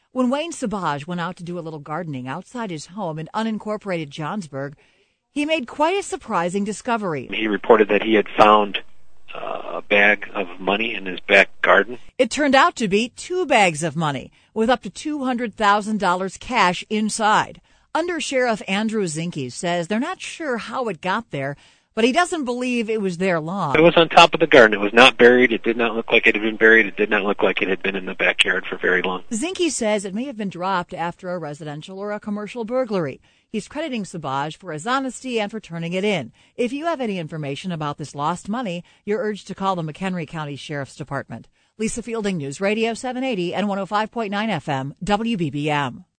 When Wayne Sabaj went out to do a little gardening outside his home in unincorporated Johnsburg, he made quite a surprising discovery. He reported that he had found a bag of money in his back garden. It turned out to be 2 bags of money with up to $200,000 cash inside. Under Sheriff Andrew Zinke says they're not sure how it got there, but he doesn't believe it was there long. It was on top of the garden. It was not buried. It did not look like it had been buried. It did not look like it had been in the backyard for very long. Zinke says it may have been dropped after a residential or a commercial burglary. He's crediting Sabaj for his honesty and for turning it in. If you have any information about this lost money, you're urged to call the McHenry County Sheriff's Department. Lisa Fielding, News Radio 780 and 105.9 FM, WBBM.